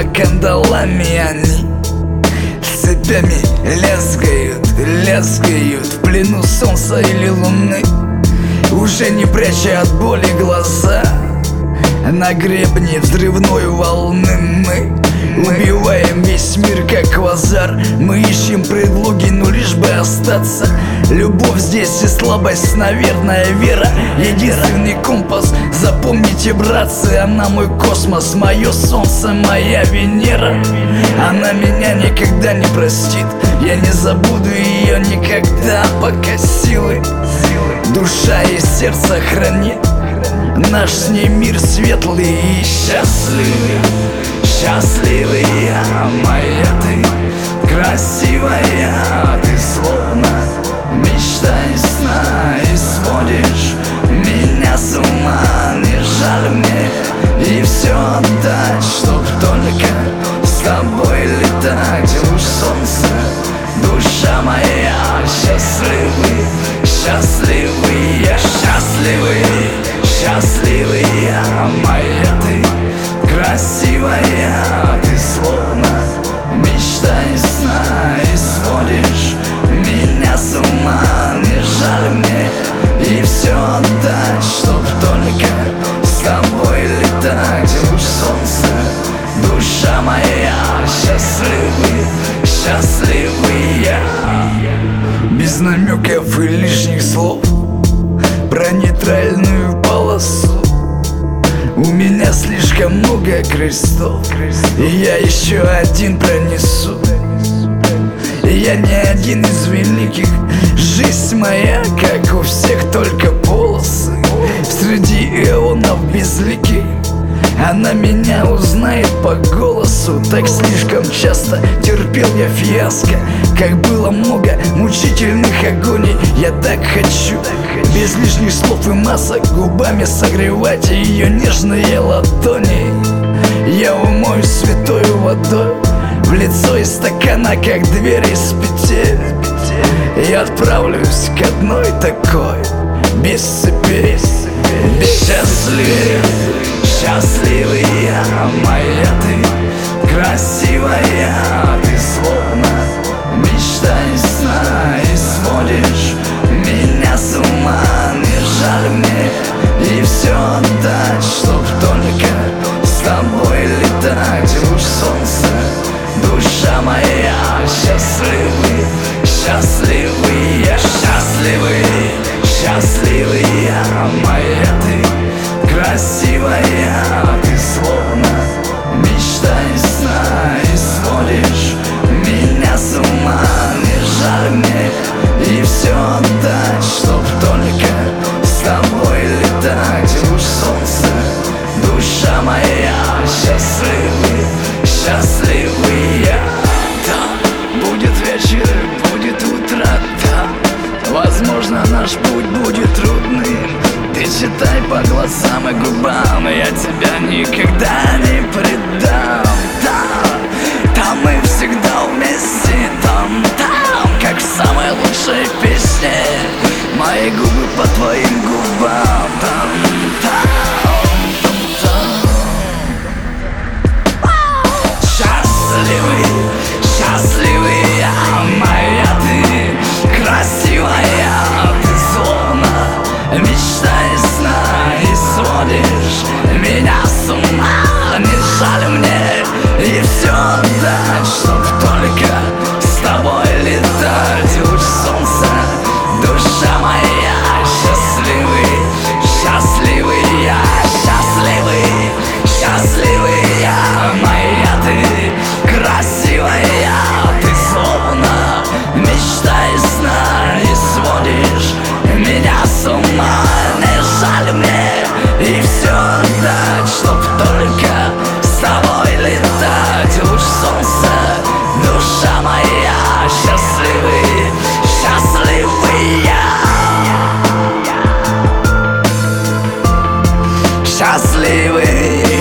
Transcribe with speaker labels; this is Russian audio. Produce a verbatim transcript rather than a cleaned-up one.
Speaker 1: кандалами они цепями лязгают, лязгают в плену солнца или луны. Уже не пряча от боли глаза, на гребне взрывной волны мы убиваем весь мир как квазар. Мы ищем предлоги, но лишь бы остаться. Любовь здесь и слабость, наверное, вера единственный компас. Запомните, братцы, она мой космос, мое солнце, моя Венера. Она меня никогда не простит, я не забуду ее никогда, пока силы душа и сердце хранит. Наш с ней мир светлый и счастливый. Счастливая моя ты, красивая ты, словно мечта и сна. И сводишь меня с ума, не жаль мне и все отдать, чтоб только с тобой летать. Уж солнце, душа моя, счастливый, счастливый, я счастливый. Счастливая моя ты, красивая ты, словно мечта и сна. И сводишь меня с ума, не жаль мне и все отдать, чтоб только с тобой летать. Уж солнце, душа моя, счастливый, счастливый я. Без намеков и лишних слов про нейтральную полосу. У меня слишком много крестов, и я еще один пронесу. И я не один из великих, жизнь моя, как у всех, только полосы. Среди эонов безликих она меня узнает по голосу. Так слишком часто терпел я фиаско, как было много мучительных агоний. Я так хочу, без лишних слов и масок, губами согревать ее нежные ладони. Я умою святой водой в лицо из стакана, как дверь из петель. Я отправлюсь к одной такой, без цепей, без счастливей. Счастливая моя ты, красивая ты, словно мечта и сна. И сводишь меня с ума, не жаль мне и все отдать, чтоб только с тобой летать. Уж солнце, душа моя, счастливый, счастливый я, счастливый. Счастливая моя ты, красивая ты, словно мечта и сна. И сводишь меня с ума, не жаль мне и все отдать, чтоб только с тобой летать. Уж солнце, душа моя, счастливый, счастливый я. Да, будет вечер, будет утро, да, возможно, наш путь будет трудным. Ты читай по глазам и губам, я тебя никогда не предам. Да, там мы всегда вместе, там, там, как в самой лучшей песне. Мои губы по твоим губам, там, там, там, там. Счастливый, счастливый я, моя ты, красивая ты, словно мечта и сна. И сводишь меня с ума, не жаль мне и все отдать, чтоб только с тобой летать. Уж солнце, душа моя, счастливый, счастливый я, счастливый, счастливый я, моя ты, красивая ты, словно мечта и сна. И сводишь меня с ума, не жаль мне и все отдать, чтоб только с тобой летать. Уж солнце, душа моя, счастливый, счастливый я. Счастливый